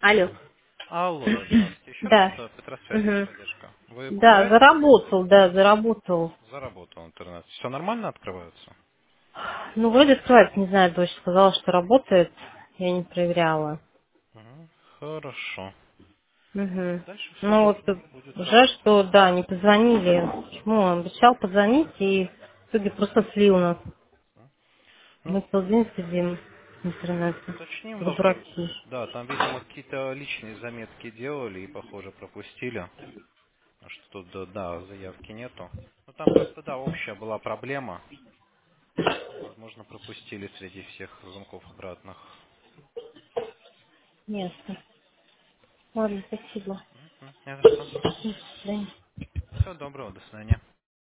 Алло. Алло, здравствуйте. Еще раз Да. Петросвязь Мгм. техподдержка. Вы Да, управляете? заработал, да, заработал. Заработал интернет. Все нормально открывается? Ну, вроде открывается, не знаю, дочь сказала, что работает. Я не проверяла. Мгм. Хорошо. Угу. Дальше все Ну, вот будет жаль, работать. что, да, не позвонили. Почему? Он обещал позвонить, и в итоге просто слил нас. Ну, Мы целый день сидим в интернете, уточним, как должны... дураки. Да, там, видимо, какие-то личные заметки делали и, похоже, пропустили. Что тут, да, заявки нету. Ну, там просто, да, общая была проблема. Возможно, пропустили среди всех звонков обратных. Ясно. Ладно, спасибо. Не за что. До свидания. Всего доброго, до свидания.